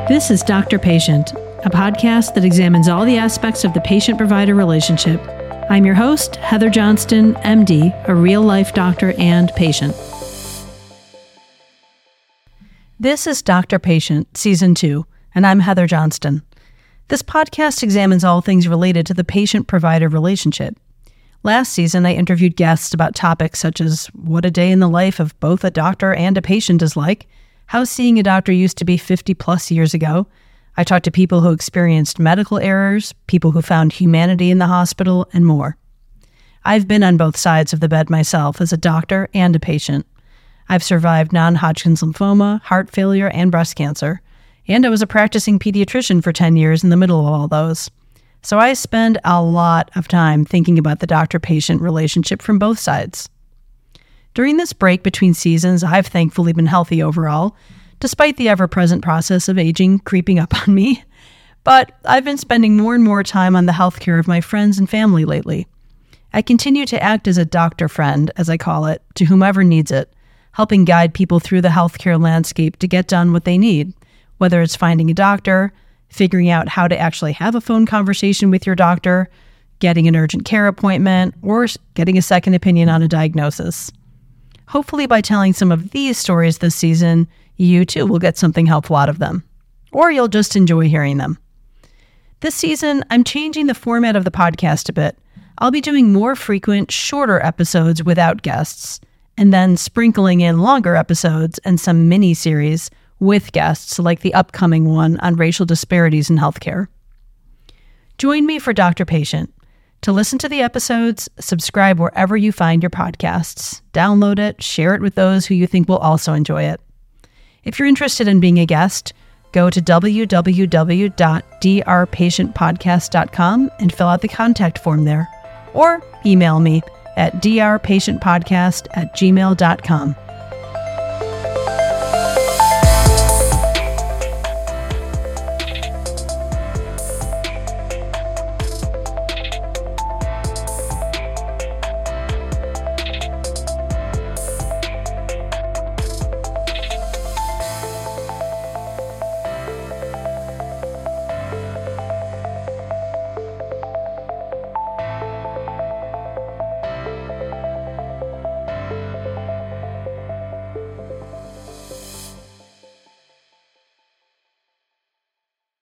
This is Doctor Patient, a podcast that examines all the aspects of the patient-provider relationship. I'm your host, Heather Johnston, MD, a real-life doctor and patient. This is Doctor Patient, Season 2, and I'm Heather Johnston. This podcast examines all things related to the patient-provider relationship. Last season, I interviewed guests about topics such as what a day in the life of both a doctor and a patient is like, how seeing a doctor used to be 50-plus years ago. I talked to people who experienced medical errors, people who found humanity in the hospital, and more. I've been on both sides of the bed myself as a doctor and a patient. I've survived non-Hodgkin's lymphoma, heart failure, and breast cancer, and I was a practicing pediatrician for 10 years in the middle of all those. So I spend a lot of time thinking about the doctor-patient relationship from both sides. During this break between seasons, I've thankfully been healthy overall, despite the ever-present process of aging creeping up on me. But I've been spending more and more time on the healthcare of my friends and family lately. I continue to act as a doctor friend, as I call it, to whomever needs it, helping guide people through the healthcare landscape to get done what they need, whether it's finding a doctor, figuring out how to actually have a phone conversation with your doctor, getting an urgent care appointment, or getting a second opinion on a diagnosis. Hopefully by telling some of these stories this season, you too will get something helpful out of them. Or you'll just enjoy hearing them. This season, I'm changing the format of the podcast a bit. I'll be doing more frequent, shorter episodes without guests, and then sprinkling in longer episodes and some mini-series with guests, like the upcoming one on racial disparities in healthcare. Join me for Doctor Patient. To listen to the episodes, subscribe wherever you find your podcasts. Download it, share it with those who you think will also enjoy it. If you're interested in being a guest, go to www.drpatientpodcast.com and fill out the contact form there. Or email me at drpatientpodcast@gmail.com.